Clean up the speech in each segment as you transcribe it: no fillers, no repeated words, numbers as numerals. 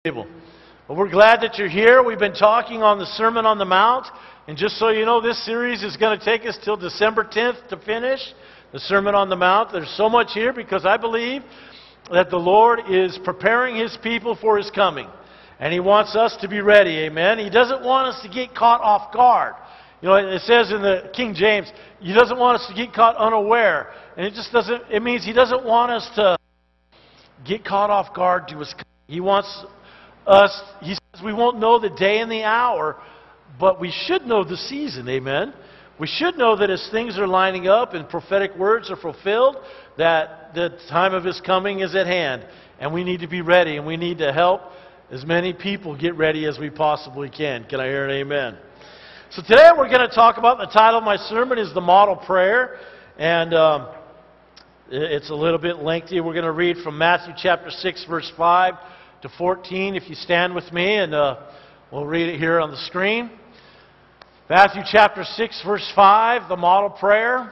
Well, we're glad that you're here. We've been talking on the Sermon on the Mount. And just so you know, this series is going to take us till December 10th to finish the Sermon on the Mount. There's so much here because I believe that the Lord is preparing His people for His coming. And He wants us to be ready, amen? He doesn't want us to get caught off guard. You know, it says in the King James, He doesn't want us to get caught unaware. And it means He doesn't want us to get caught off guard to His coming. He wants us, He says we won't know the day and the hour, but we should know the season, amen? We should know that as things are lining up and prophetic words are fulfilled, that the time of His coming is at hand. And we need to be ready, and we need to help as many people get ready as we possibly can. Can I hear an amen? So today we're going to talk about, the title of my sermon is The Model Prayer, and it's a little bit lengthy. We're going to read from Matthew chapter 6, verse 5 to 14, if you stand with me, and we'll read it here on the screen. Matthew chapter 6, verse 5, the model prayer.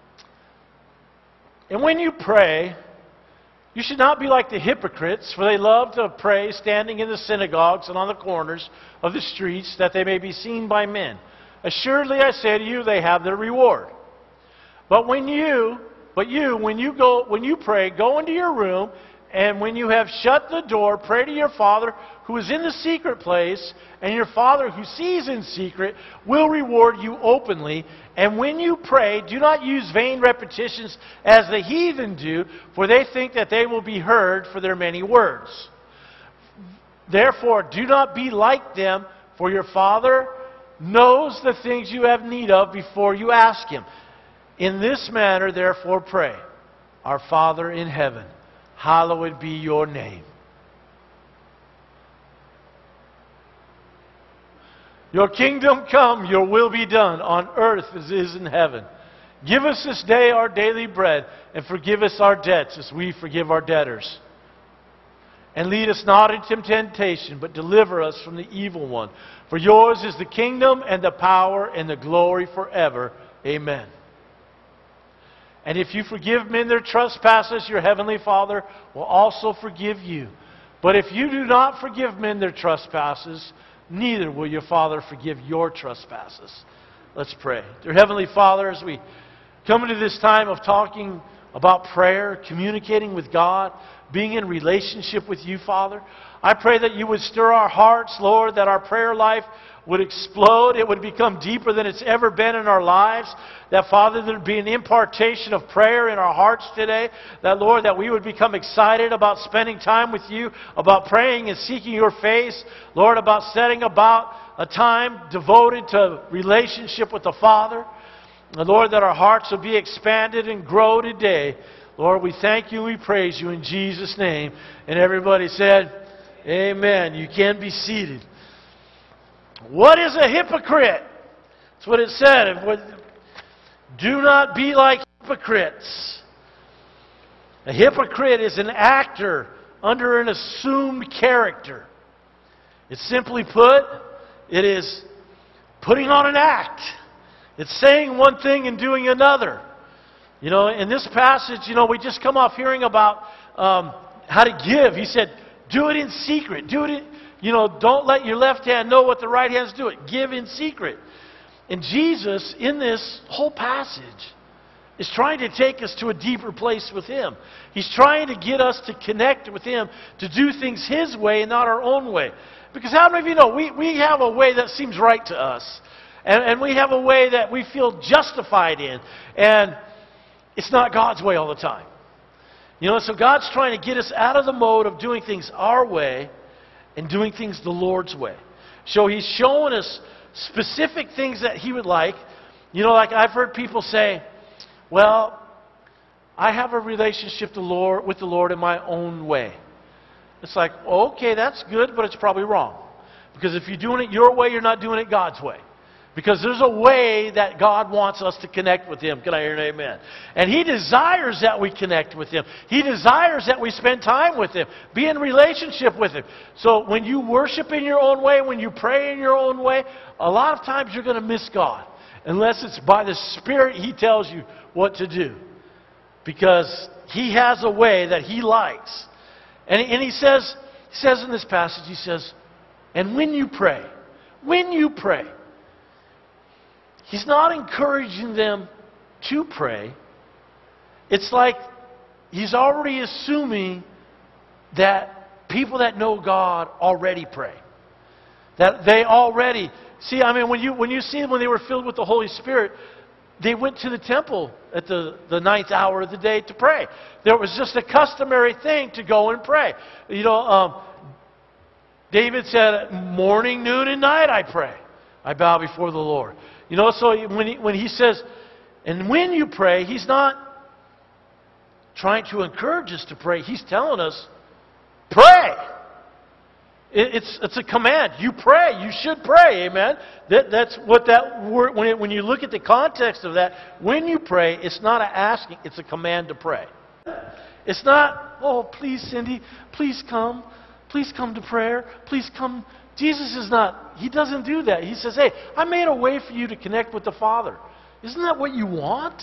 And when you pray, you should not be like the hypocrites, for they love to pray standing in the synagogues and on the corners of the streets, that they may be seen by men. Assuredly, I say to you, they have their reward. But when you pray, go into your room, and when you have shut the door, pray to your Father who is in the secret place, and your Father who sees in secret will reward you openly. And when you pray, do not use vain repetitions as the heathen do, for they think that they will be heard for their many words. Therefore, do not be like them, for your Father knows the things you have need of before you ask Him. In this manner, therefore, pray. Our Father in heaven, hallowed be your name. Your kingdom come, your will be done, on earth as it is in heaven. Give us this day our daily bread, and forgive us our debts as we forgive our debtors. And lead us not into temptation, but deliver us from the evil one. For yours is the kingdom, and the power, and the glory forever. Amen. And if you forgive men their trespasses, your heavenly Father will also forgive you. But if you do not forgive men their trespasses, neither will your Father forgive your trespasses. Let's pray. Dear Heavenly Father, as we come into this time of talking about prayer, communicating with God, being in relationship with you, Father, I pray that you would stir our hearts, Lord, that our prayer life would explode. It would become deeper than it's ever been in our lives. That, Father, there would be an impartation of prayer in our hearts today. That, Lord, that we would become excited about spending time with you, about praying and seeking your face. Lord, about setting about a time devoted to relationship with the Father. And, Lord, that our hearts will be expanded and grow today. Lord, we thank you, we praise you in Jesus' name. And everybody said, amen. You can be seated. What is a hypocrite? That's what it said. Do not be like hypocrites. A hypocrite is an actor under an assumed character. It's simply put, it is putting on an act. It's saying one thing and doing another. You know, in this passage, we just come off hearing about how to give. He said, do it in secret. Do it in... don't let your left hand know what the right hand's doing. Give in secret. And Jesus, in this whole passage, is trying to take us to a deeper place with Him. He's trying to get us to connect with Him, to do things His way and not our own way. Because how many of you know, we have a way that seems right to us. And we have a way that we feel justified in. And it's not God's way all the time. So God's trying to get us out of the mode of doing things our way and doing things the Lord's way. So He's showing us specific things that He would like. Like I've heard people say, well, I have a relationship with the Lord in my own way. It's like, okay, that's good, but it's probably wrong. Because if you're doing it your way, you're not doing it God's way. Because there's a way that God wants us to connect with Him. Can I hear an amen? And He desires that we connect with Him. He desires that we spend time with Him. Be in relationship with Him. So when you worship in your own way, when you pray in your own way, a lot of times you're going to miss God. Unless it's by the Spirit He tells you what to do. Because He has a way that He likes. And He says, He says in this passage, he says, and when you pray, he's not encouraging them to pray. It's like he's already assuming that people that know God already pray. That they already... See, I mean, when you see them when they were filled with the Holy Spirit, they went to the temple at the ninth hour of the day to pray. There was just a customary thing to go and pray. You know, David said, morning, noon, and night I pray. I bow before the Lord. You know, so when he says, and when you pray, he's not trying to encourage us to pray. He's telling us, pray. It's a command. You pray. You should pray. Amen. That's what that word, when you look at the context of that, when you pray, it's not an asking, it's a command to pray. It's not, oh, please, Cindy, please come. Please come to prayer. Please come. Jesus is not, He doesn't do that. He says, hey, I made a way for you to connect with the Father. Isn't that what you want?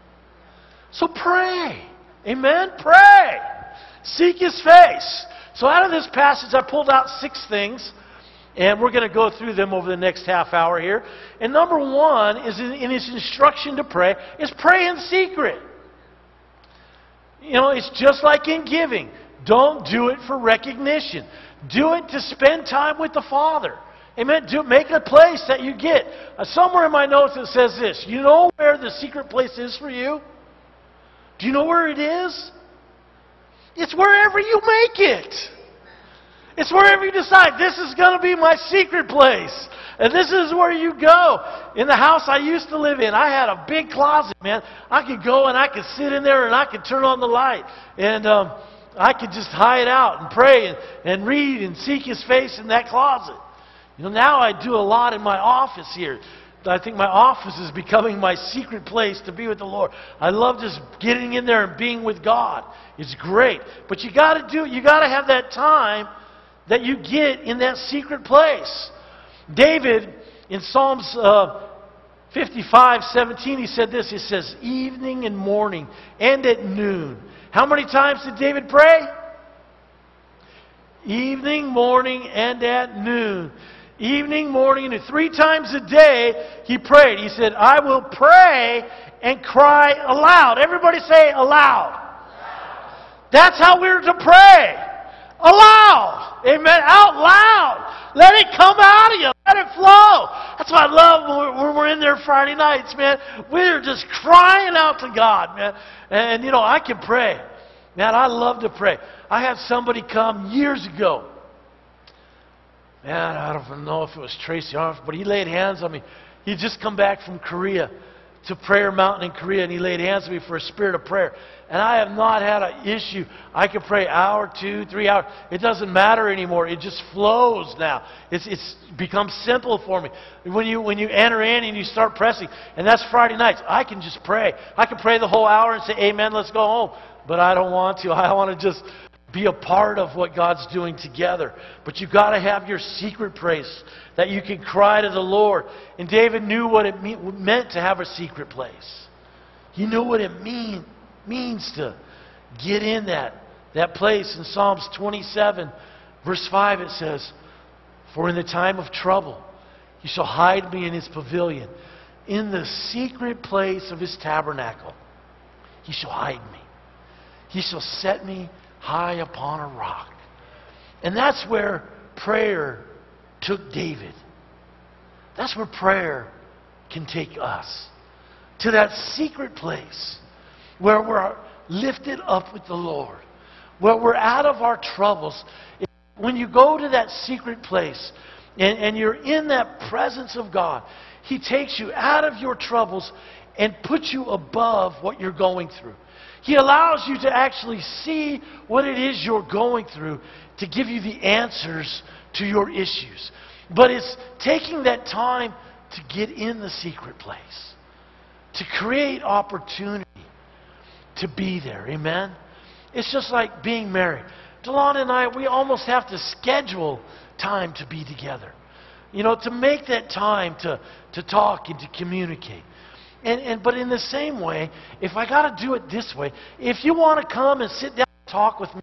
So pray. Amen? Pray. Seek His face. So out of this passage, I pulled out 6 things, and we're going to go through them over the next half hour here. And number 1 is in His instruction to pray, is pray in secret. You know, it's just like in giving. Don't do it for recognition. Do it to spend time with the Father. Amen. Make a place that you get. Somewhere in my notes it says this. You know where the secret place is for you? Do you know where it is? It's wherever you make it. It's wherever you decide, this is going to be my secret place. And this is where you go. In the house I used to live in, I had a big closet, man. I could go and I could sit in there and I could turn on the light. And I could just hide out and pray and read and seek His face in that closet. You know, now I do a lot in my office here. I think my office is becoming my secret place to be with the Lord. I love just getting in there and being with God. It's great. But you got to have that time that you get in that secret place. David, in Psalms 55:17, he said this. He says, evening and morning and at noon. How many times did David pray? Evening, morning, and at noon. Evening, morning, and 3 times a day he prayed. He said, I will pray and cry aloud. Everybody say aloud. That's how we're to pray. Aloud. Amen. Out loud. Let it come out of you. Let it flow. That's what I love when we're in there Friday nights, man. We're just crying out to God, man. And, you know, I can pray. Man, I love to pray. I had somebody come years ago. Man, I don't know if it was Tracy Armstrong, but he laid hands on me. He'd just come back from Korea, to Prayer Mountain in Korea, and he laid hands on me for a spirit of prayer. And I have not had an issue. I can pray hour, 2, 3 hours. It doesn't matter anymore. It just flows now. It's become simple for me. When you enter in and you start pressing, and that's Friday nights, I can just pray. I can pray the whole hour and say, amen, let's go home. But I don't want to. I want to just be a part of what God's doing together. But you've got to have your secret place that you can cry to the Lord. And David knew what it meant to have a secret place. He knew what it means to get in that place. In Psalms 27, verse 5, it says, for in the time of trouble, He shall hide me in His pavilion. In the secret place of His tabernacle, He shall hide me. He shall set me high upon a rock. And that's where prayer took David. That's where prayer can take us. To that secret place where we're lifted up with the Lord. Where we're out of our troubles. When you go to that secret place and you're in that presence of God, He takes you out of your troubles and puts you above what you're going through. He allows you to actually see what it is you're going through to give you the answers to your issues. But it's taking that time to get in the secret place, to create opportunity to be there. Amen? It's just like being married. Delon and I, we almost have to schedule time to be together. You know, to make that time to talk and to communicate. But in the same way, if I got to do it this way, if you want to come and sit down and talk with me,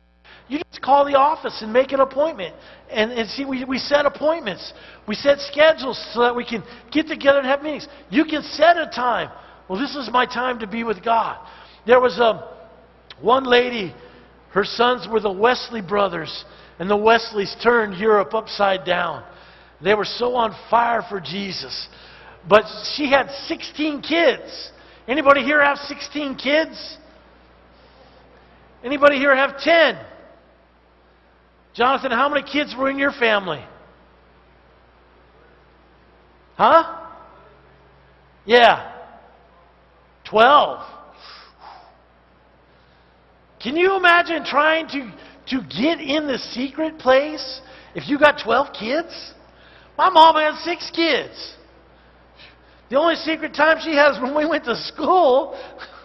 You just call the office and make an appointment. And see, we set appointments. We set schedules so that we can get together and have meetings. You can set a time. Well, this is my time to be with God. There was one lady, her sons were the Wesley brothers, and the Wesleys turned Europe upside down. They were so on fire for Jesus. But she had 16 kids. Anybody here have 16 kids? Anybody here have 10? Jonathan, how many kids were in your family? Huh? Yeah. 12. Can you imagine trying to get in the secret place if you got 12 kids? My mom had 6 kids. The only secret time she has when we went to school.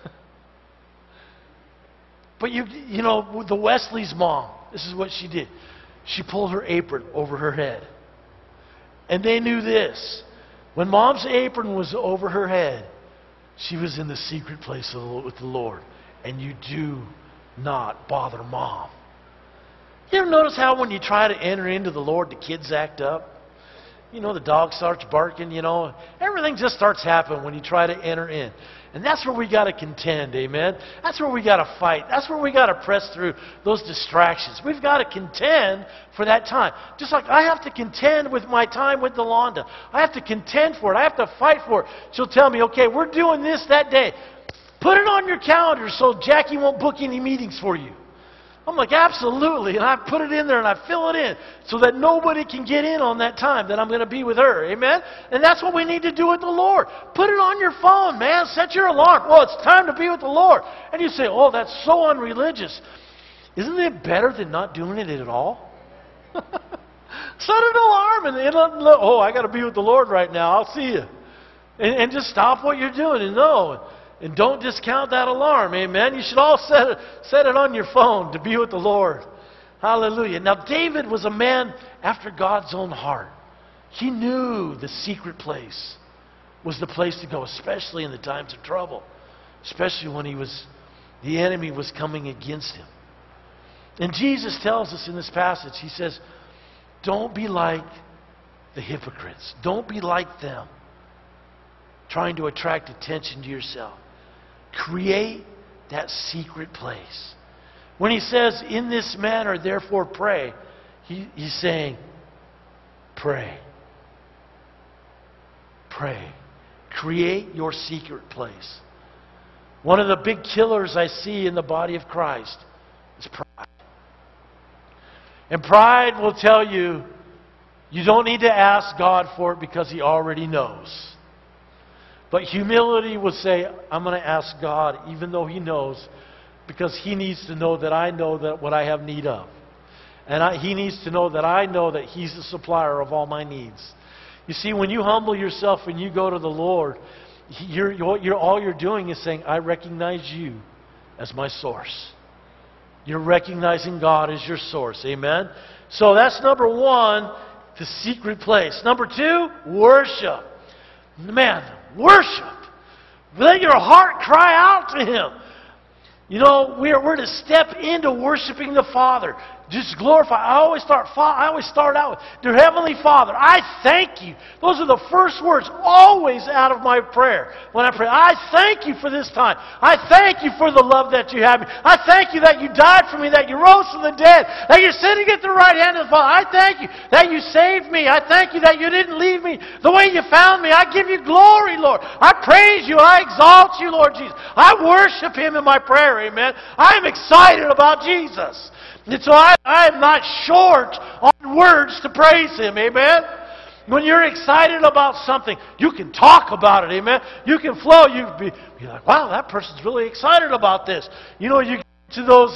But you know, the Wesley's mom, this is what she did. She pulled her apron over her head. And they knew this. When Mom's apron was over her head, she was in the secret place with the Lord. And you do not bother Mom. You ever notice how when you try to enter into the Lord, the kids act up? You know, the dog starts barking, you know. Everything just starts happening when you try to enter in. And that's where we got to contend, amen? That's where we got to fight. That's where we got to press through those distractions. We've got to contend for that time. Just like I have to contend with my time with Delonda. I have to contend for it. I have to fight for it. She'll tell me, okay, we're doing this that day. Put it on your calendar so Jackie won't book any meetings for you. I'm like, absolutely. And I put it in there and I fill it in so that nobody can get in on that time that I'm going to be with her. Amen? And that's what we need to do with the Lord. Put it on your phone, man. Set your alarm. Well, it's time to be with the Lord. And you say, oh, that's so unreligious. Isn't it better than not doing it at all? Set an alarm and oh, I got to be with the Lord right now. I'll see you. And just stop what you're doing and know. And don't discount that alarm, amen? You should all set it on your phone to be with the Lord. Hallelujah. Now, David was a man after God's own heart. He knew the secret place was the place to go, especially in the times of trouble, especially when the enemy was coming against him. And Jesus tells us in this passage, He says, don't be like the hypocrites. Don't be like them, trying to attract attention to yourself. Create that secret place. When He says, in this manner, therefore pray, He's saying, pray. Pray. Create your secret place. One of the big killers I see in the body of Christ is pride. And pride will tell you, you don't need to ask God for it because He already knows. But humility will say, I'm going to ask God even though He knows, because He needs to know that I know that what I have need of. And He needs to know that I know that He's the supplier of all my needs. You see, when you humble yourself and you go to the Lord, all you're doing is saying, I recognize You as my source. You're recognizing God as your source. Amen? So that's number one, the secret place. Number two, worship. Man, worship. Let your heart cry out to Him. You know, we're to step into worshiping the Father. Just glorify. I always start out with, Dear Heavenly Father, I thank You. Those are the first words always out of my prayer. When I pray, I thank You for this time. I thank You for the love that You have me. I thank You that You died for me, that You rose from the dead, that You're sitting at the right hand of the Father. I thank You that You saved me. I thank You that You didn't leave me the way You found me. I give You glory, Lord. I praise You. I exalt You, Lord Jesus. I worship Him in my prayer, amen. I am excited about Jesus. And so I am not short on words to praise Him, amen? When you're excited about something, you can talk about it, amen? You can flow. You can be like, wow, that person's really excited about this. You know, you get to those,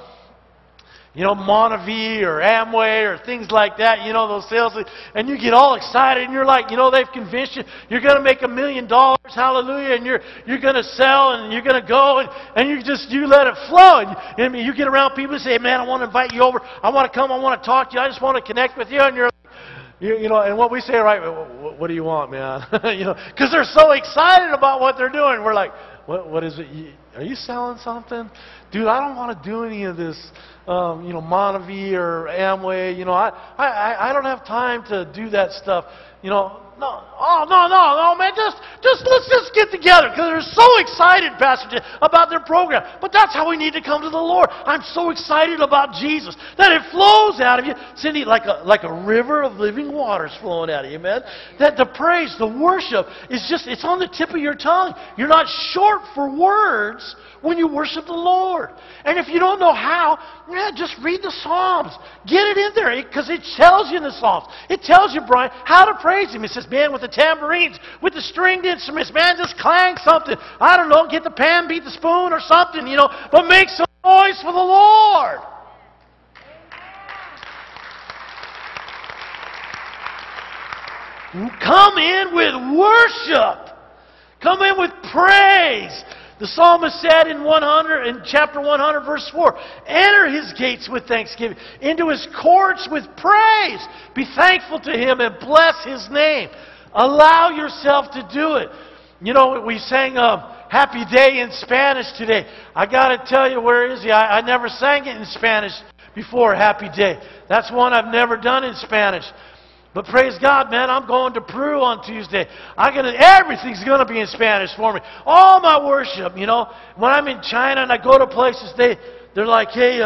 Monavie or Amway or things like that, those sales, and you get all excited and you're like, they've convinced you, you're going to make $1 million, hallelujah, and you're going to sell and you're going to go and you let it flow. And you get around people and say, man, I want to invite you over, I want to come, I want to talk to you, I just want to connect with you, and you're like, You know, and what we say, right, what do you want, man? You know, because they're so excited about what they're doing. We're like, what is it? Are you selling something? Dude, I don't want to do any of this, you know, Monavie or Amway. You know, I don't have time to do that stuff. You know, no, man, let's just get together, because they're so excited, Pastor Jim, about their program. But that's how we need to come to the Lord. I'm so excited about Jesus that it flows out of you, Cindy, like a river of living waters flowing out of you, man. That the praise, the worship is just, it's on the tip of your tongue. You're not short for words when you worship the Lord. And if you don't know how, just read the Psalms. Get it in there, because it tells you in the Psalms. It tells you, Brian, how to praise Him. It says, man, with the tambourines, with the stringed instruments, man, just clang something. I don't know, get the pan, beat the spoon or something, you know, but make some noise for the Lord. Come in with worship. Come in with praise. The psalmist said in chapter 100, verse 4, enter His gates with thanksgiving, into His courts with praise. Be thankful to Him and bless His name. Allow yourself to do it. You know, we sang Happy Day in Spanish today. I got to tell you, where is He? I never sang it in Spanish before, Happy Day. That's one I've never done in Spanish. But praise God, man, I'm going to Peru on Tuesday. Everything's going to be in Spanish for me. All my worship, you know. When I'm in China and I go to places, they're like, hey,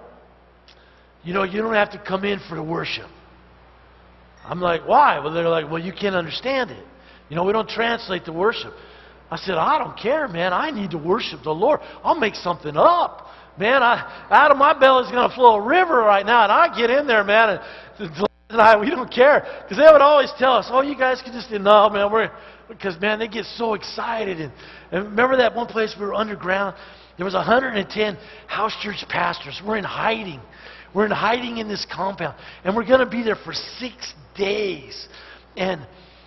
you know, you don't have to come in for the worship. I'm like, why? Well, they're like, well, you can't understand it. You know, we don't translate the worship. I said, I don't care, man. I need to worship the Lord. I'll make something up. Man, out of my belly is going to flow a river right now, and I get in there, man, and we don't care, because they would always tell us, oh, you guys can just, no, man, because, man, they get so excited. And remember that one place we were underground? There was 110 house church pastors. We're in hiding. We're in hiding in this compound, and we're going to be there for 6 days. And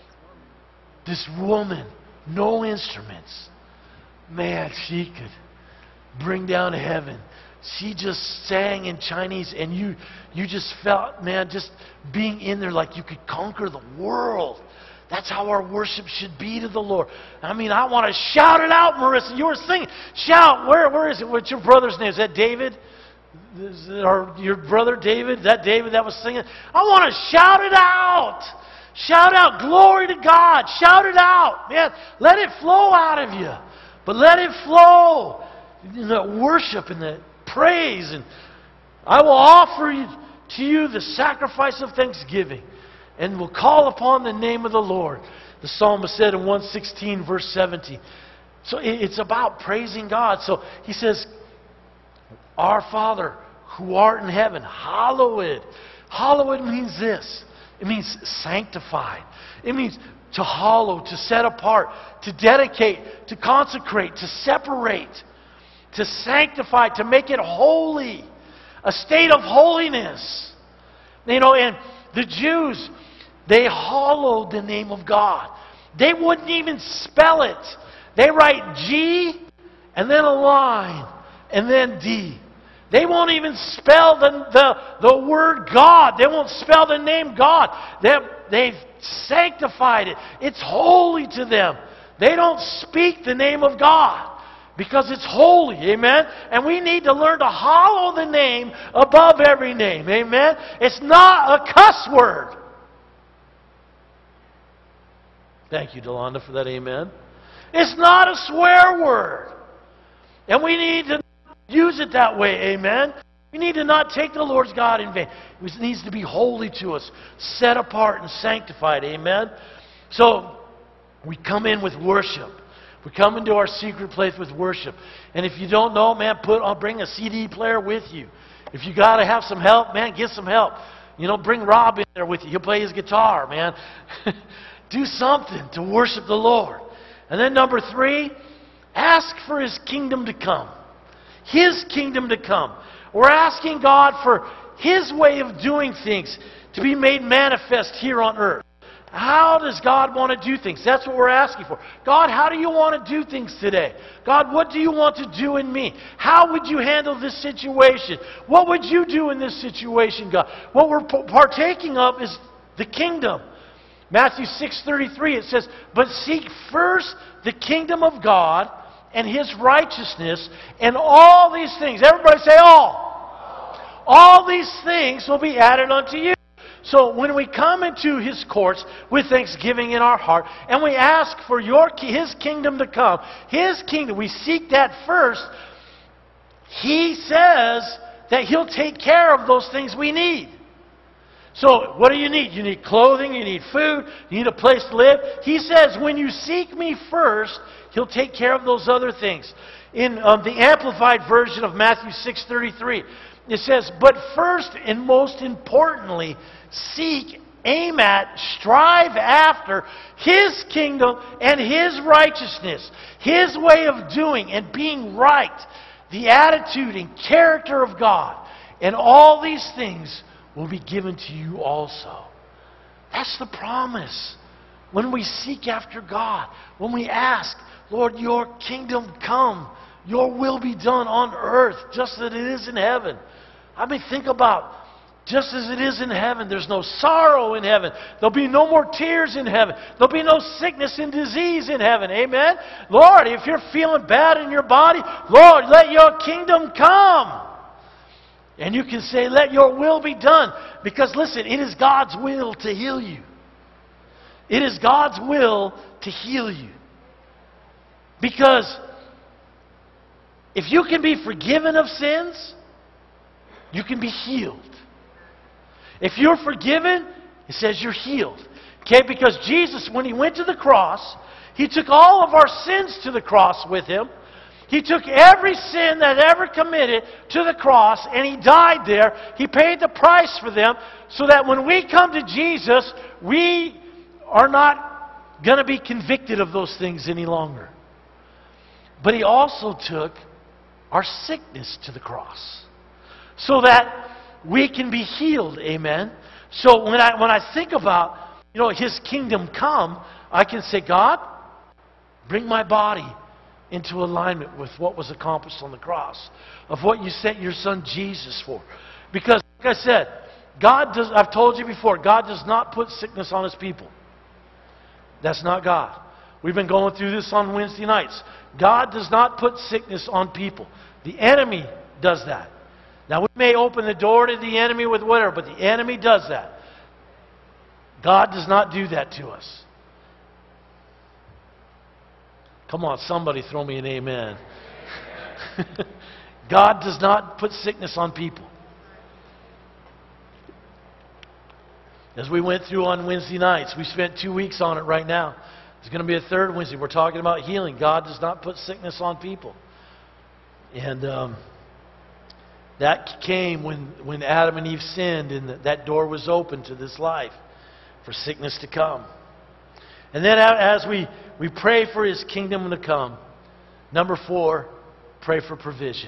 this woman, no instruments, man, she could bring down heaven. She just sang in Chinese, and you just felt, man, just being in there like you could conquer the world. That's how our worship should be to the Lord. I mean, I want to shout it out, Marissa. You were singing. Shout. Where is it? What's your brother's name? Is that David? Or your brother David? Is that David that was singing? I want to shout it out. Shout out, glory to God. Shout it out. Man, let it flow out of you. But let it flow in the worship and the praise. And I will offer to you the sacrifice of thanksgiving, and will call upon the name of the Lord. The psalmist said in 116 verse 17. So it's about praising God. So he says, our Father who art in heaven, hallowed. Hallowed means this. It means sanctified. It means to hallow, to set apart, to dedicate, to consecrate, to separate, to sanctify, to make it holy. A state of holiness. You know, and the Jews, they hallowed the name of God. They wouldn't even spell it. They write G and then a line and then D. They won't even spell the word God. They won't spell the name God. They've sanctified it. It's holy to them. They don't speak the name of God because it's holy. Amen? And we need to learn to hallow the name above every name. Amen? It's not a cuss word. Thank you, Delonda, for that amen. It's not a swear word. And we need to use it that way, amen? We need to not take the Lord's God in vain. It needs to be holy to us, set apart and sanctified, amen? So, we come in with worship. We come into our secret place with worship. And if you don't know, man, bring a CD player with you. If you got to have some help, man, get some help. You know, bring Rob in there with you. He'll play his guitar, man. Do something to worship the Lord. And then number 3, ask for His kingdom to come. His kingdom to come. We're asking God for His way of doing things to be made manifest here on earth. How does God want to do things? That's what we're asking for. God, how do you want to do things today? God, what do you want to do in me? How would you handle this situation? What would you do in this situation, God? What we're partaking of is the kingdom. Matthew 6:33, it says, "But seek first the kingdom of God and His righteousness, and all these things," everybody say all. All these things will be added unto you. So when we come into His courts with thanksgiving in our heart, and we ask for His kingdom to come, His kingdom, we seek that first, He says that He'll take care of those things we need. So what do you need? You need clothing, you need food, you need a place to live. He says, when you seek me first, He'll take care of those other things. In the Amplified version of Matthew 6:33, it says, "But first and most importantly, seek, aim at, strive after His kingdom and His righteousness, His way of doing and being right, the attitude and character of God, and all these things will be given to you also." That's the promise. When we seek after God, when we ask, "Lord, your kingdom come, your will be done on earth just as it is in heaven." I mean, think about, just as it is in heaven, there's no sorrow in heaven. There'll be no more tears in heaven. There'll be no sickness and disease in heaven. Amen? Lord, if you're feeling bad in your body, Lord, let your kingdom come. And you can say, "Let your will be done." Because listen, it is God's will to heal you. It is God's will to heal you. Because if you can be forgiven of sins, you can be healed. If you're forgiven, it says you're healed. Okay, because Jesus, when He went to the cross, He took all of our sins to the cross with Him. He took every sin that ever committed to the cross, and He died there. He paid the price for them, so that when we come to Jesus, we are not going to be convicted of those things any longer. But He also took our sickness to the cross, so that we can be healed. Amen. So when I think about, His kingdom come, I can say, "God, bring my body into alignment with what was accomplished on the cross, of what you sent your Son Jesus for." Because, like I said, I've told you before, God does not put sickness on His people. That's not God. We've been going through this on Wednesday nights. God does not put sickness on people. The enemy does that. Now, we may open the door to the enemy with whatever, but the enemy does that. God does not do that to us. Come on, somebody throw me an amen. God does not put sickness on people. As we went through on Wednesday nights, we spent 2 weeks on it right now. There's going to be a third Wednesday. We're talking about healing. God does not put sickness on people. And that came when Adam and Eve sinned, and that door was open to this life for sickness to come. And then as we pray for His kingdom to come, number 4, pray for provision.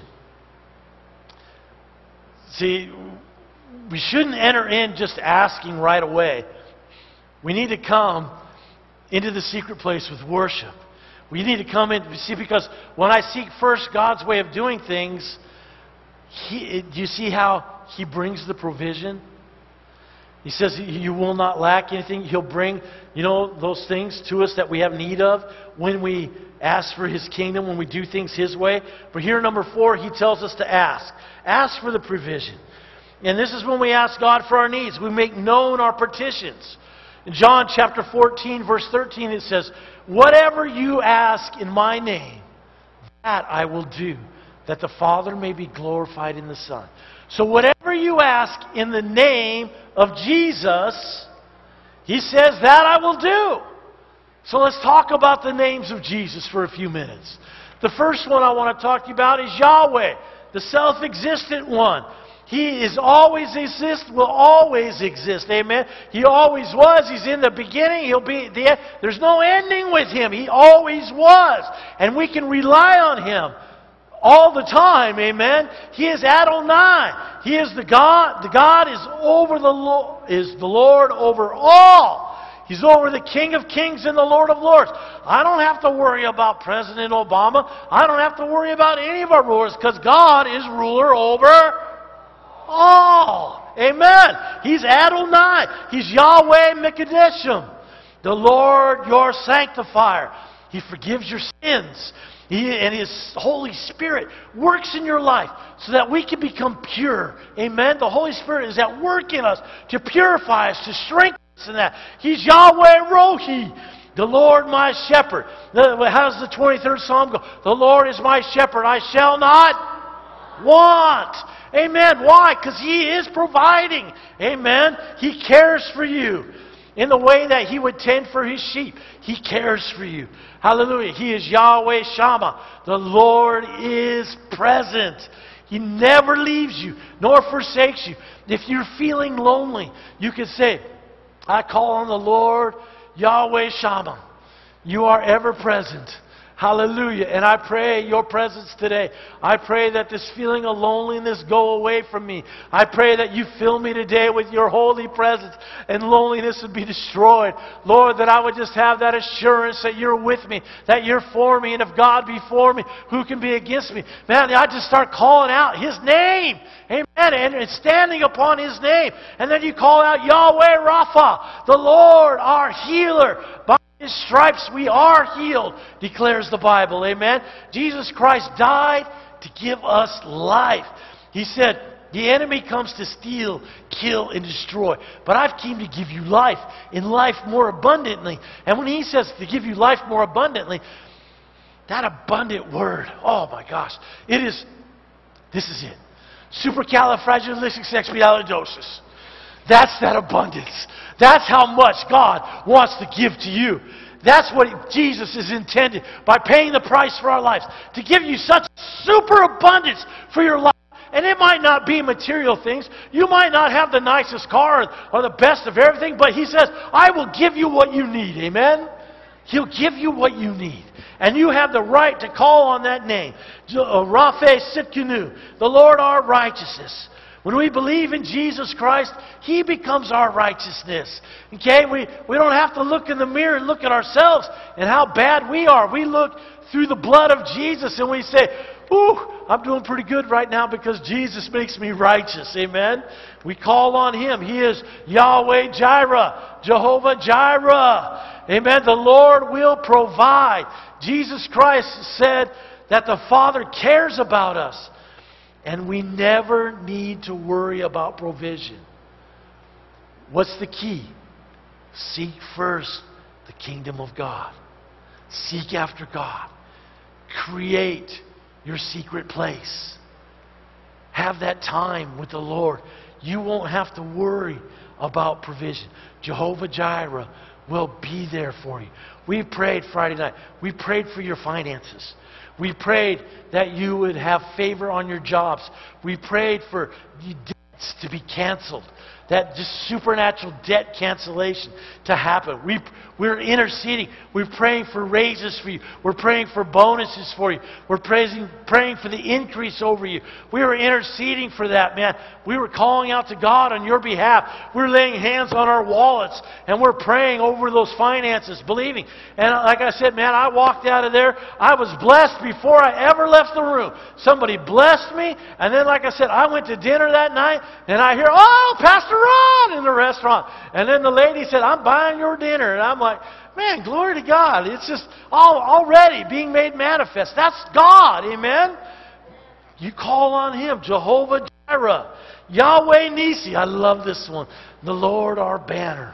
See, we shouldn't enter in just asking right away. We need to come into the secret place with worship. We need to come in, see, because when I seek first God's way of doing things, do you see how He brings the provision? He says you will not lack anything. He'll bring, those things to us that we have need of when we ask for His kingdom, when we do things His way. But here, number 4, He tells us to ask. Ask for the provision. And this is when we ask God for our needs. We make known our petitions. In John chapter 14, verse 13, it says, "Whatever you ask in my name, that I will do, that the Father may be glorified in the Son." So whatever you ask in the name of Jesus, He says, that I will do. So let's talk about the names of Jesus for a few minutes. The first one I want to talk to you about is Yahweh, the self-existent one. He is always exist, will always exist. Amen. He always was. He's in the beginning. He'll be at the end. There's no ending with Him. He always was. And we can rely on Him all the time. Amen. He is Adonai. He is the God. The God is the Lord over all. He's over the King of Kings and the Lord of Lords. I don't have to worry about President Obama. I don't have to worry about any of our rulers, because God is ruler over all. Amen. He's Adonai. He's Yahweh Mikadeshim. The Lord your sanctifier. He forgives your sins. And His Holy Spirit works in your life so that we can become pure. Amen. The Holy Spirit is at work in us to purify us, to strengthen us in that. He's Yahweh Rohi. The Lord my shepherd. How does the 23rd Psalm go? The Lord is my shepherd. I shall not want. Amen. Why? Because He is providing. Amen. He cares for you in the way that He would tend for His sheep. He cares for you. Hallelujah. He is Yahweh Shammah. The Lord is present. He never leaves you nor forsakes you. If you're feeling lonely, you can say, I call on the Lord Yahweh Shammah. You are ever present. Hallelujah. And I pray your presence today. I pray that this feeling of loneliness go away from me. I pray that you fill me today with your holy presence and loneliness would be destroyed. Lord, that I would just have that assurance that you're with me, that you're for me, and if God be for me, who can be against me? Man, I just start calling out His name. Amen. And standing upon His name. And then you call out Yahweh Rapha, the Lord, our healer. By His stripes we are healed, declares the Bible. Amen. Jesus Christ died to give us life. He said, the enemy comes to steal, kill, and destroy. But I've come to give you life, and life more abundantly. And when He says to give you life more abundantly, that abundant word, oh my gosh, this is it. Supercalifragilisticexpialidocious. That's that abundance. That's how much God wants to give to you. That's what Jesus is intended by paying the price for our lives. To give you such super abundance for your life. And it might not be material things. You might not have the nicest car or the best of everything. But He says, I will give you what you need. Amen? He'll give you what you need. And you have the right to call on that name. Rapha Sitkanu, the Lord our righteousness. When we believe in Jesus Christ, He becomes our righteousness. Okay? We don't have to look in the mirror and look at ourselves and how bad we are. We look through the blood of Jesus and we say, ooh, I'm doing pretty good right now because Jesus makes me righteous. Amen? We call on Him. He is Yahweh Jireh, Jehovah Jireh. Amen? The Lord will provide. Jesus Christ said that the Father cares about us. And we never need to worry about provision. What's the key? Seek first the kingdom of God. Seek after God. Create your secret place. Have that time with the Lord. You won't have to worry about provision. Jehovah Jireh will be there for you. We prayed Friday night. We prayed for your finances. We prayed that you would have favor on your jobs. We prayed for debts to be canceled. That just supernatural debt cancellation to happen. We're interceding. We're praying for raises for you. We're praying for bonuses for you. We're praying for the increase over you. We were interceding for that, man. We were calling out to God on your behalf. We're laying hands on our wallets and we're praying over those finances, believing. And like I said, man, I walked out of there. I was blessed before I ever left the room. Somebody blessed me. And then, like I said, I went to dinner that night and I hear, oh, Pastor Ron in the restaurant. And then the lady said, I'm buying your dinner. And I'm like, man, glory to God. It's just already being made manifest. That's God. Amen? You call on Him. Jehovah Jireh. Yahweh Nisi. I love this one. The Lord our banner.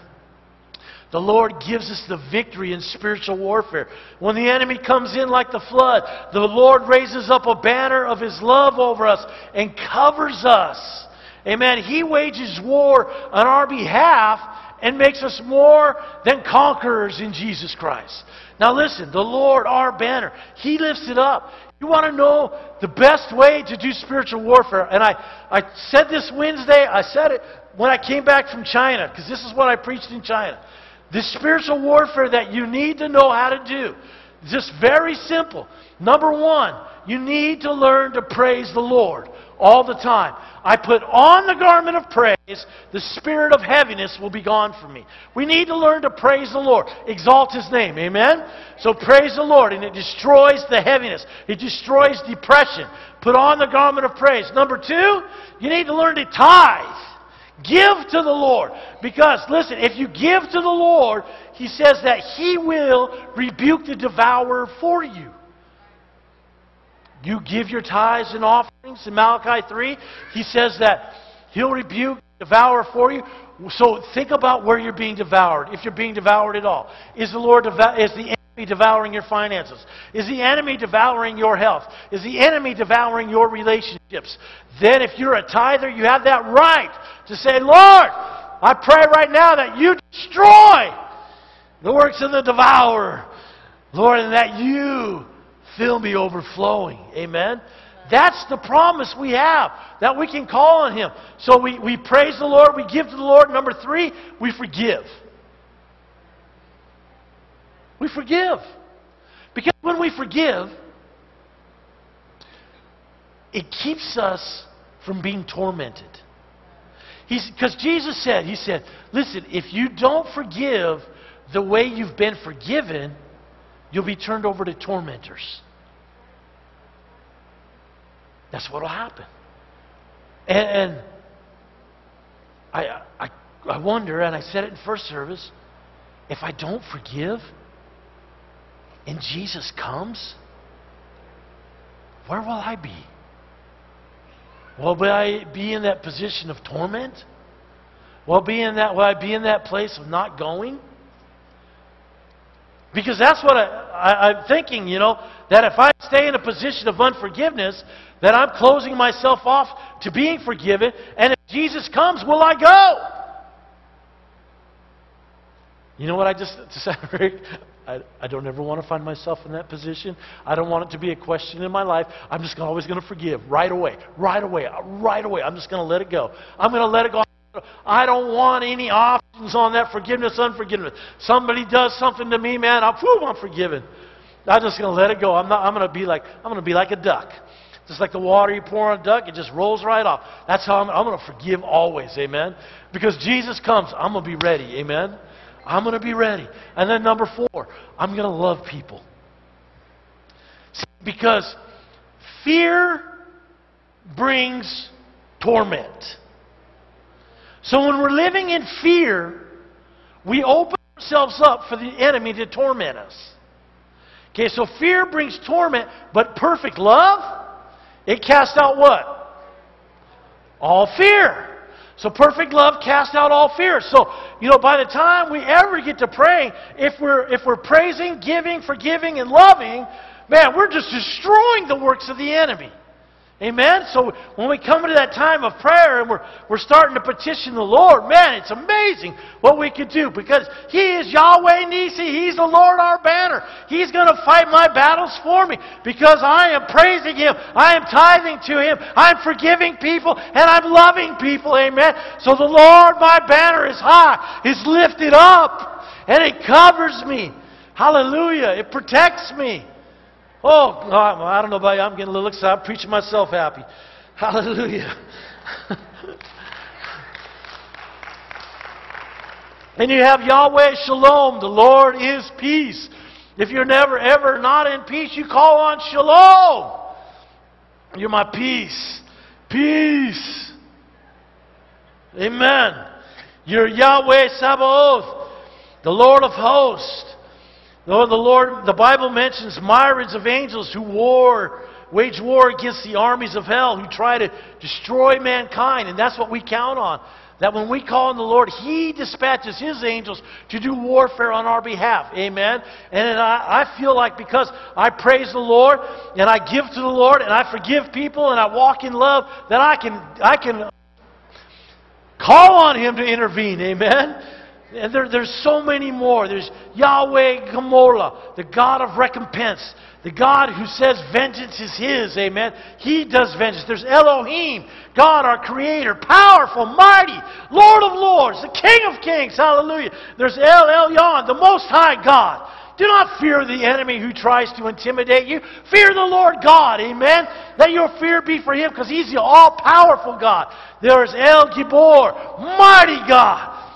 The Lord gives us the victory in spiritual warfare. When the enemy comes in like the flood, the Lord raises up a banner of His love over us and covers us. Amen. He wages war on our behalf and makes us more than conquerors in Jesus Christ. Now listen, the Lord, our banner, He lifts it up. You want to know the best way to do spiritual warfare? And I said this Wednesday, I said it when I came back from China, because this is what I preached in China. The spiritual warfare that you need to know how to do is just very simple. Number one, you need to learn to praise the Lord all the time. I put on the garment of praise, the spirit of heaviness will be gone from me. We need to learn to praise the Lord. Exalt His name. Amen? So praise the Lord, and it destroys the heaviness. It destroys depression. Put on the garment of praise. Number two, you need to learn to tithe. Give to the Lord. Because, listen, if you give to the Lord, He says that He will rebuke the devourer for you. You give your tithes and offerings in Malachi 3. He says that He'll rebuke the devourer for you. So think about where you're being devoured, if you're being devoured at all. Is the enemy devouring your finances? Is the enemy devouring your health? Is the enemy devouring your relationships? Then if you're a tither, you have that right to say, Lord, I pray right now that you destroy the works of the devourer. Lord, and that you fill me overflowing. Amen? That's the promise we have, that we can call on Him. So we praise the Lord, we give to the Lord. Number 3, we forgive. We forgive. Because when we forgive, it keeps us from being tormented. Because Jesus said, He said, listen, if you don't forgive the way you've been forgiven, you'll be turned over to tormentors. That's what will happen. And I wonder, and I said it in first service, if I don't forgive and Jesus comes, where will I be? Will I be in that position of torment? Will I be in that place of not going? Because that's what I'm thinking, that if I stay in a position of unforgiveness, that I'm closing myself off to being forgiven, and if Jesus comes, will I go? You know what I just said, Rick? I don't ever want to find myself in that position. I don't want it to be a question in my life. I'm just always going to forgive right away. I'm just going to let it go. I'm going to let it go. I don't want any options on that forgiveness, unforgiveness. Somebody does something to me, man, I'm forgiven. I'm just going to let it go. I'm going to be like a duck. Just like the water you pour on a duck, it just rolls right off. That's how I'm going to forgive always, amen? Because Jesus comes, I'm going to be ready, amen? I'm going to be ready. And then number 4, I'm going to love people. See, because fear brings torment. So when we're living in fear, we open ourselves up for the enemy to torment us. Okay, so fear brings torment, but perfect love, it casts out what? All fear. So perfect love casts out all fear. So, by the time we ever get to praying, if we're praising, giving, forgiving, and loving, man, we're just destroying the works of the enemy. Amen? So when we come into that time of prayer and we're starting to petition the Lord, man, it's amazing what we can do because He is Yahweh Nisi. He's the Lord our banner. He's going to fight my battles for me because I am praising Him. I am tithing to Him. I'm forgiving people and I'm loving people. Amen? So the Lord, my banner is high. It's lifted up and it covers me. Hallelujah. It protects me. Oh, I don't know about you. I'm getting a little excited. I'm preaching myself happy. Hallelujah. And you have Yahweh Shalom. The Lord is peace. If you're never, ever not in peace, you call on Shalom. You're my peace. Peace. Amen. You're Yahweh Sabaoth, the Lord of hosts. The Bible mentions myriads of angels who wage war against the armies of hell, who try to destroy mankind. And that's what we count on. That when we call on the Lord, He dispatches His angels to do warfare on our behalf. Amen? And I feel like because I praise the Lord, and I give to the Lord, and I forgive people, and I walk in love, that I can call on Him to intervene. Amen? And there's so many more. There's Yahweh Gamola, the God of recompense. The God who says vengeance is His. Amen. He does vengeance. There's Elohim, God our Creator, powerful, mighty, Lord of Lords, the King of Kings. Hallelujah. There's El Elyon, the Most High God. Do not fear the enemy who tries to intimidate you. Fear the Lord God. Amen. Let your fear be for Him because He's the all-powerful God. There's El Gibor, mighty God.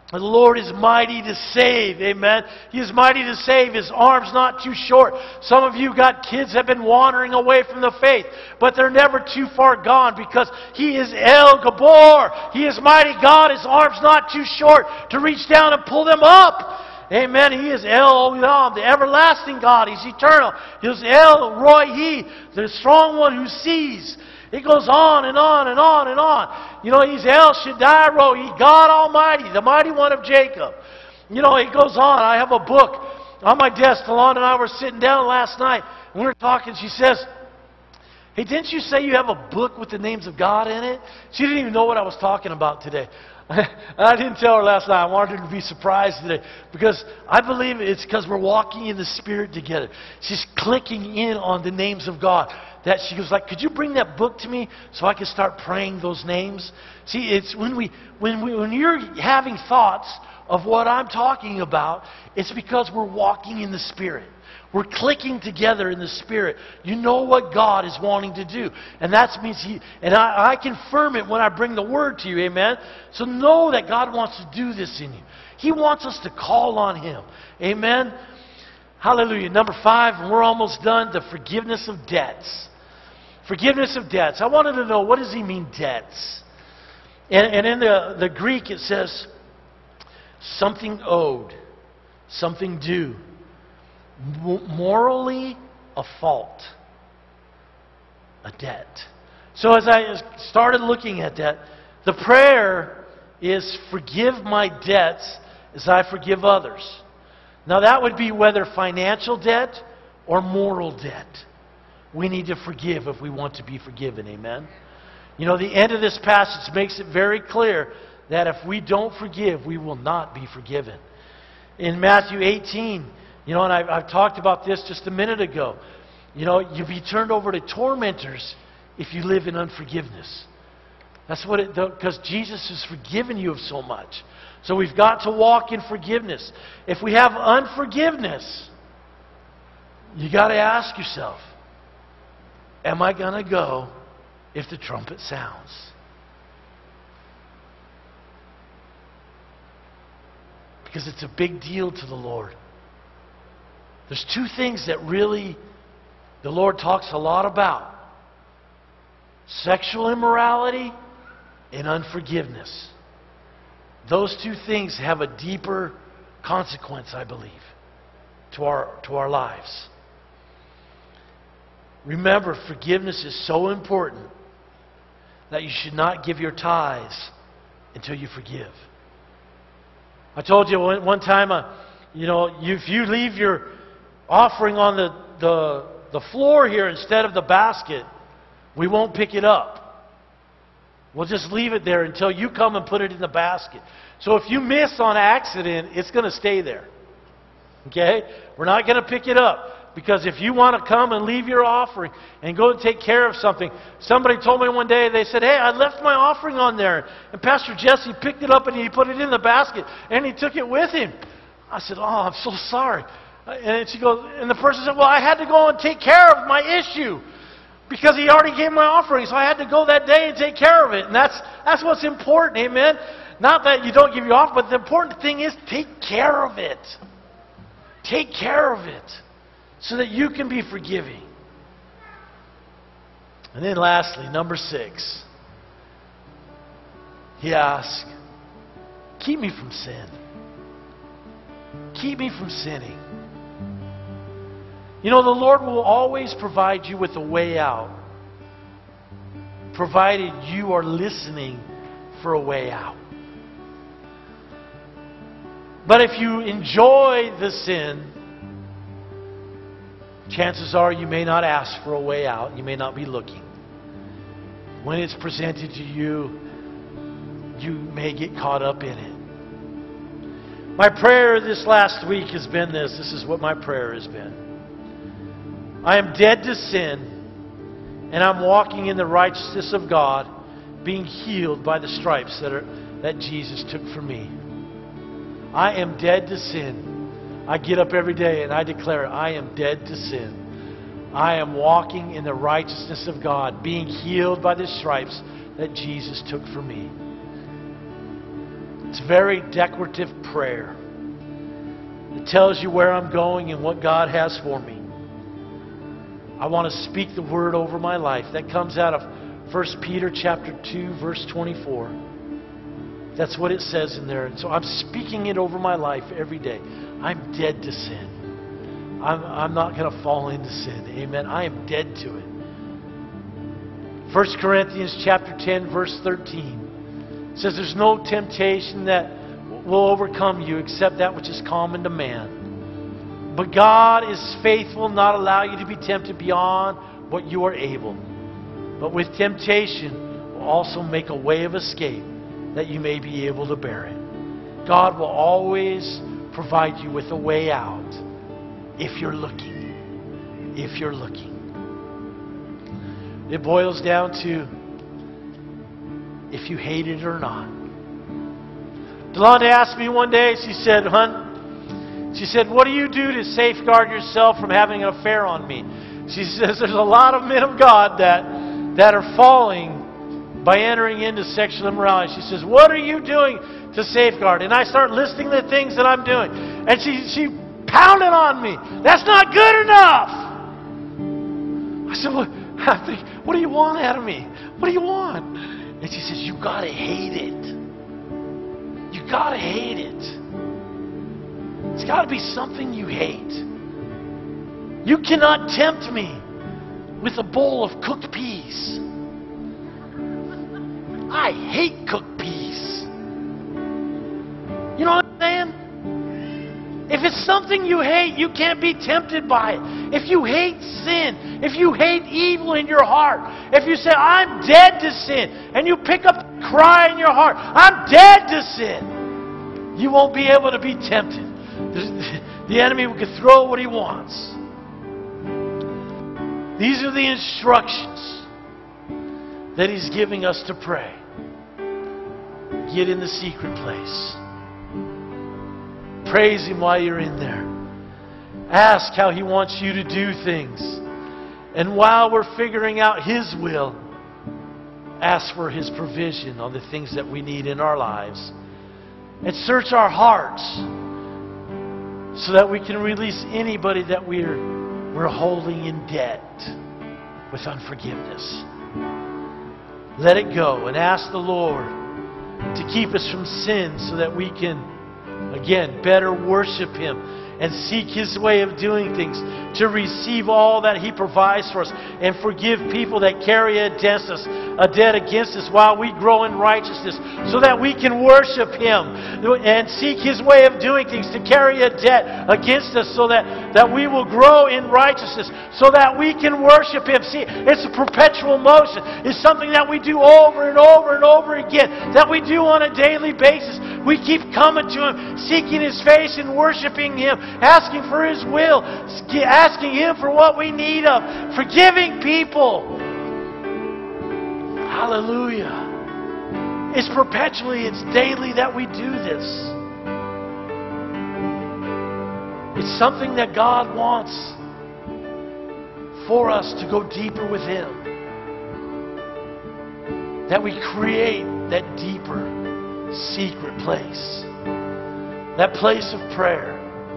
The Lord is mighty to save. Amen. He is mighty to save. His arm's not too short. Some of you got kids that have been wandering away from the faith, but they're never too far gone because He is El Gabor. He is mighty God. His arm's not too short to reach down and pull them up. Amen. He is El Olam, the everlasting God. He's eternal. He is El Roi, the strong one who sees. It goes on and on and on and on. You know, He's El Shaddai Roi, God Almighty, the mighty one of Jacob. You know, it goes on. I have a book on my desk. Talon and I were sitting down last night, and we were talking. She says, "Hey, didn't you say you have a book with the names of God in it?" She didn't even know what I was talking about today. I didn't tell her last night. I wanted her to be surprised today because I believe it's because we're walking in the Spirit together. She's clicking in on the names of God. That she was like, "Could you bring that book to me so I can start praying those names?" See, it's when you're having thoughts of what I'm talking about, it's because we're walking in the Spirit. We're clicking together in the Spirit. You know what God is wanting to do. And that means I confirm it when I bring the Word to you, amen? So know that God wants to do this in you. He wants us to call on Him, amen? Hallelujah. Number 5, and we're almost done, the forgiveness of debts. Forgiveness of debts. I wanted to know, what does He mean, debts? And in the Greek it says, something owed, something due. Morally a fault, a debt. So as I started looking at that, the prayer is forgive my debts as I forgive others. Now that would be whether financial debt or moral debt. We need to forgive if we want to be forgiven, amen? You know, the end of this passage makes it very clear that if we don't forgive, we will not be forgiven. In Matthew 18, you know, and I've talked about this just a minute ago. You know, you'll be turned over to tormentors if you live in unforgiveness. That's what because Jesus has forgiven you of so much. So we've got to walk in forgiveness. If we have unforgiveness, you got to ask yourself, am I going to go if the trumpet sounds? Because it's a big deal to the Lord. There's 2 things that really the Lord talks a lot about. Sexual immorality and unforgiveness. Those 2 things have a deeper consequence, I believe, to our lives. Remember, forgiveness is so important that you should not give your tithes until you forgive. I told you one time, you know, if you leave your offering on the floor here instead of the basket, we won't pick it up. We'll just leave it there until you come and put it in the basket. So if you miss on accident, it's going to stay there. Okay? We're not going to pick it up. Because if you want to come and leave your offering and go and take care of something. Somebody told me one day, they said, "Hey, I left my offering on there." And Pastor Jesse picked it up and he put it in the basket and he took it with him. I said, "Oh, I'm so sorry." And she goes, and the person said, "Well, I had to go and take care of my issue because he already gave my offering, so I had to go that day and take care of it." And that's what's important, amen? Not that you don't give your offering, but the important thing is take care of it. Take care of it so that you can be forgiving. And then lastly, number 6, he asks, keep me from sin. Keep me from sinning. You know, the Lord will always provide you with a way out, provided you are listening for a way out. But if you enjoy the sin, chances are you may not ask for a way out. You may not be looking. When it's presented to you, you may get caught up in it. My prayer this last week has been this. This is what my prayer has been. I am dead to sin, and I'm walking in the righteousness of God, being healed by the stripes that Jesus took for me. I am dead to sin. I get up every day and I declare, I am dead to sin. I am walking in the righteousness of God, being healed by the stripes that Jesus took for me. It's a very decorative prayer. It tells you where I'm going and what God has for me. I want to speak the word over my life. That comes out of 1 Peter chapter 2, verse 24. That's what it says in there. And so I'm speaking it over my life every day. I'm dead to sin. I'm not going to fall into sin. Amen. I am dead to it. 1 Corinthians chapter 10, verse 13 says there's no temptation that will overcome you except that which is common to man. But God is faithful, not allow you to be tempted beyond what you are able. But with temptation will also make a way of escape that you may be able to bear it. God will always provide you with a way out if you're looking. If you're looking. It boils down to if you hate it or not. Delonda asked me one day, she said, she said, what do you do to safeguard yourself from having an affair on me? She says there's a lot of men of God that are falling by entering into sexual immorality. She says, what are you doing to safeguard? And I start listing the things that I'm doing. And she pounded on me. That's not good enough. I said, what do you want out of me? What do you want? And she says, you got to hate it. You got to hate it. It's got to be something you hate. You cannot tempt me with a bowl of cooked peas. I hate cooked peas. You know what I'm saying? If it's something you hate, you can't be tempted by it. If you hate sin, if you hate evil in your heart, if you say, I'm dead to sin, and you pick up the cry in your heart, I'm dead to sin, you won't be able to be tempted. The enemy can throw what he wants. These are the instructions that he's giving us to pray. Get in the secret place. Praise him while you're in there. Ask how he wants you to do things. And while we're figuring out his will, ask for his provision on the things that we need in our lives. And search our hearts so that we can release anybody that we're holding in debt with unforgiveness. Let it go and ask the Lord to keep us from sin so that we can, again, better worship him and seek his way of doing things, to receive all that he provides for us and forgive people that carry a debt against us while we grow in righteousness so that we can worship him and seek his way of doing things, to carry a debt against us so that we will grow in righteousness so that we can worship him. See, it's a perpetual motion. It's something that we do over and over and over again, that we do on a daily basis. We keep coming to him, seeking his face and worshiping him, asking for his will, asking him for what we need of, forgiving people. Hallelujah. It's perpetually, it's daily that we do this. It's something that God wants for us to go deeper with him. That we create that deeper, secret place. That place of prayer.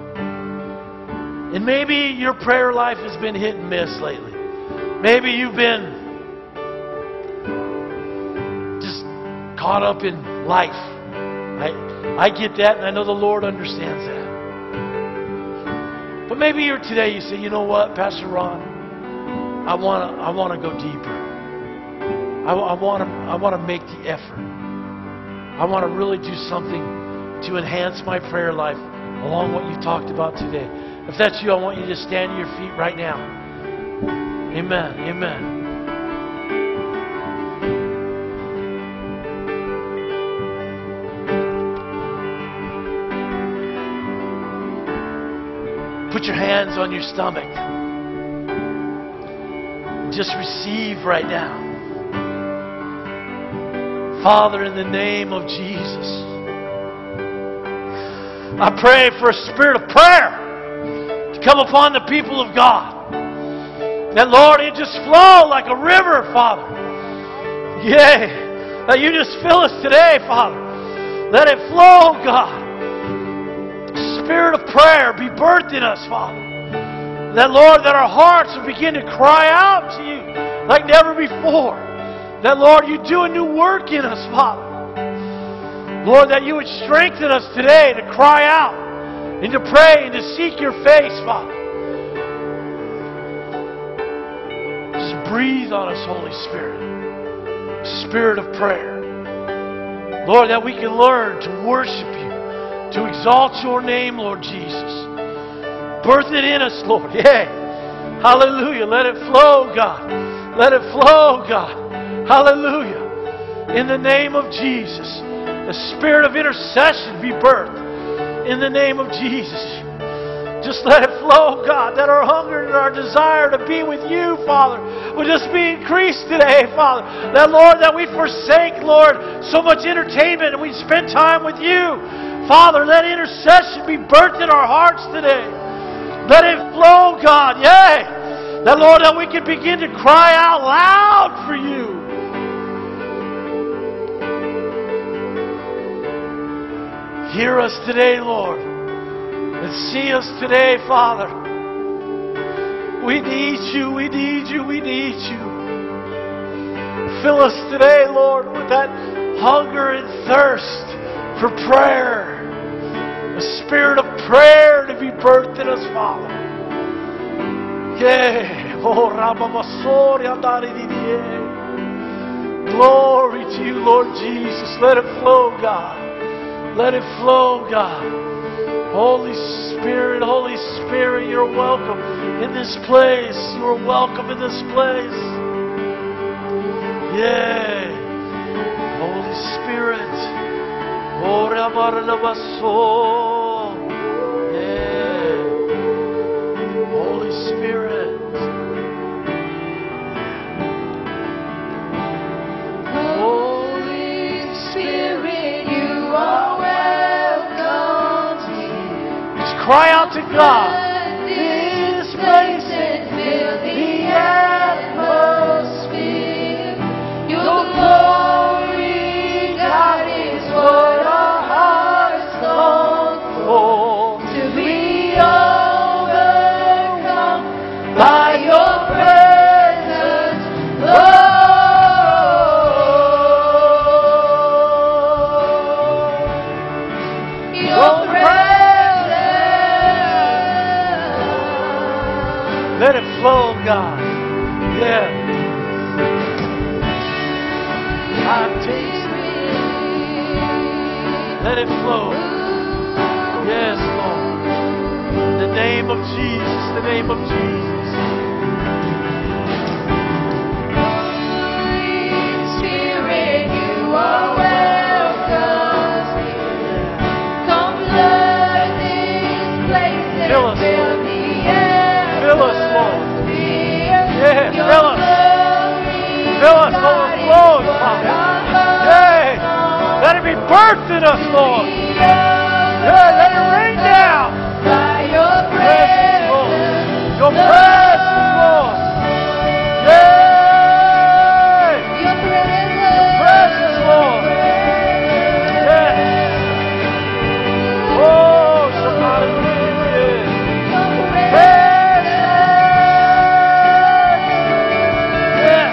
And maybe your prayer life has been hit and miss lately. Maybe you've been just caught up in life. I get that, and I know the Lord understands that. But maybe you're today, you say, you know what, Pastor Ron, I want to go deeper. I want to make the effort. I want to really do something to enhance my prayer life along what you talked about today. If that's you, I want you to stand to your feet right now. Amen. Amen. Put your hands on your stomach. Just receive right now. Father, in the name of Jesus, I pray for a spirit of prayer to come upon the people of God. That, Lord, it just flow like a river, Father. Yea, that you just fill us today, Father. Let it flow, God. Spirit of prayer be birthed in us, Father. That, Lord, that our hearts will begin to cry out to you like never before. That, Lord, you do a new work in us, Father. Lord, that you would strengthen us today to cry out and to pray and to seek your face, Father. Just breathe on us, Holy Spirit. Spirit of prayer. Lord, that we can learn to worship you, to exalt your name, Lord Jesus. Birth it in us, Lord. Yeah. Hallelujah. Let it flow, God. Let it flow, God. Hallelujah. In the name of Jesus. The spirit of intercession be birthed. In the name of Jesus. Just let it flow, God, that our hunger and our desire to be with you, Father, will just be increased today, Father. That, Lord, that we forsake, Lord, so much entertainment and we spend time with you. Father, let intercession be birthed in our hearts today. Let it flow, God, yea. That, Lord, that we can begin to cry out loud for you. Hear us today, Lord. And see us today, Father. We need you, we need you, we need you. Fill us today, Lord, with that hunger and thirst for prayer. A spirit of prayer to be birthed in us, Father. Yeah. Glory to you, Lord Jesus. Let it flow, God. Let it flow, God. Holy Spirit, you're welcome in this place. You are welcome in this place. Yay. Holy Spirit. Yeah. Holy Spirit. Holy Spirit, you are welcome here. Just cry out to God. This place and fill the atmosphere. Your glory, God, is what our hearts long for. To be overcome by your presence, Lord. Your presence. Let it flow, God. Yeah. I taste it. Let it flow. Yes, Lord. In the name of Jesus. The name of Jesus. Holy Spirit, you are welcome. Come flood this place and Fill us, fill Lord. the Fill us, Lord. atmosphere. Yeah, Your fill us. glory, Fill us, God, Lord. is Flow, what Father. our hearts Yay. long Let it be birthed in us, Lord. to be Yeah, let it rain down. by your Presence, Lord. presence, Your presence, Lord. Yay. Your Presence, Lord. Yeah. Oh, somebody needs it. Presence. Yes.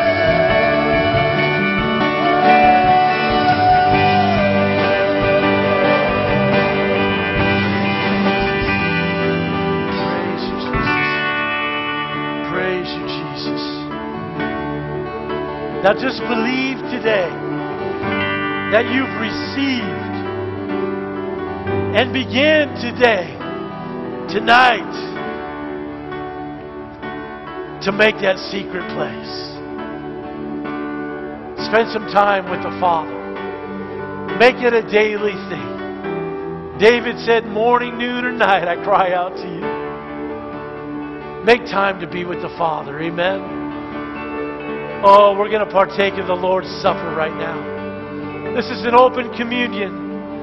Praise you, Jesus. Praise you, Jesus. Now just believe today that you've received and begin today, tonight, to make that secret place. Spend some time with the Father. Make it a daily thing. David said, morning, noon, or night, I cry out to you. Make time to be with the Father. Amen. Oh, we're going to partake of the Lord's Supper right now. This is an open communion.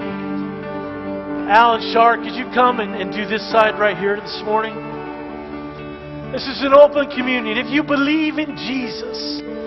Alan Shark, could you come and do this side right here this morning? This is an open communion. If you believe in Jesus,